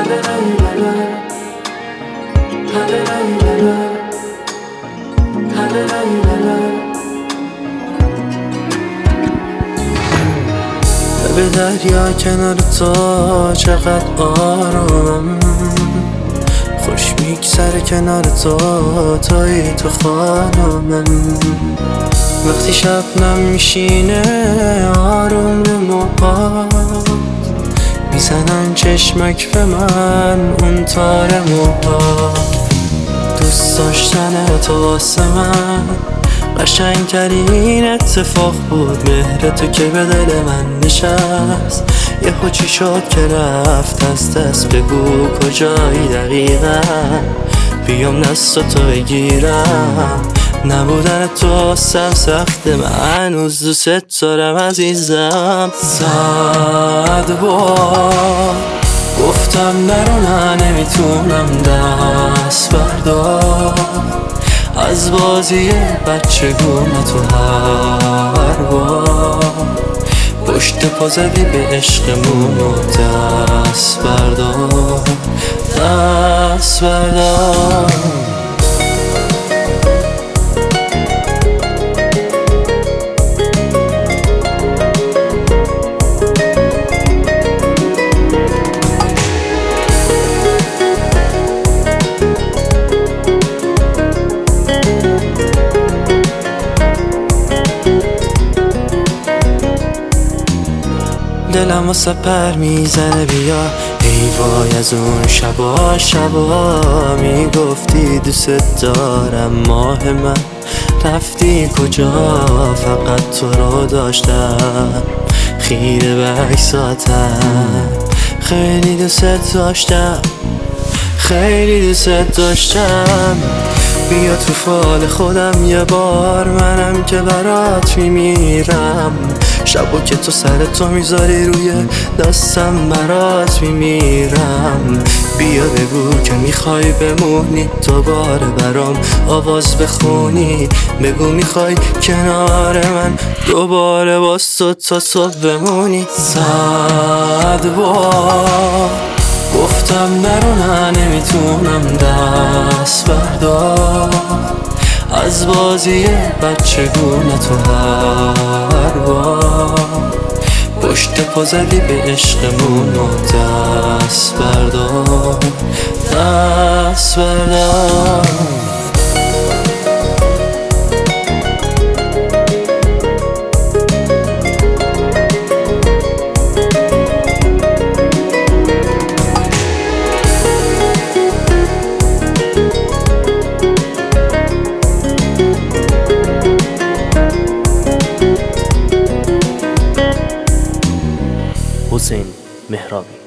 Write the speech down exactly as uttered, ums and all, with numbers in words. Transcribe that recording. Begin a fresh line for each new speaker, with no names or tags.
به دریا کنار تو چقدر آرامم، خوش میگذره کنار تو، توی تو خانمم. وقتی شبنم میشینه آروم رو موها، میزنن چشمک به من اون تار موها. دوست داشتن تو واسه من قشنگ ترین اتفاق بود، مهر تو که به دل من نشست. یهو چی شد که رفت از دست، بگو کجایی دقیقا، بیام دست تو بگیرم. نبودن تو واسم سخته، من هنوز دوست دارم عزیزم. صد بار گفتم نرو، نه نمیتونم دست بردار از بازی بچگونه تو. هر بار پشت پا زدی به عشقمون و دست بردار، دست بردار. دلم واسه پر میزنه بیا، ای وای از اون شبا شبا میگفتی دوست دارم. ماه من رفتی کجا، فقط تو رو داشتم خیره به عکساتم. خیلی دوست داشتم، خیلی دوست داشتم. بیا تو فال خودم یه بار، منم که برات میمیرم. شبو که تو سر تو میذاری روی دستم برات میمیرم. بیا بگو که میخوای بمونی، دوباره برام آواز بخونی. بگو میخوای کنار من دوباره باز تو تا صبح بمونی. صد بار گفتم نرو، نه نمیتونم دست بردار از بازی بچگونه تو. هر بار پشت پا زدی به عشقمون و دست بردار، دست بردار.
حسین مهرابی.